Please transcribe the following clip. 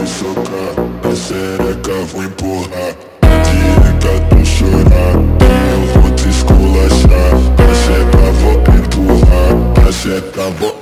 vou socar, na xereca vou empurrar, na direita tu chorar, eu vou te esculachar, na xereca vou empurrar, na xereca vou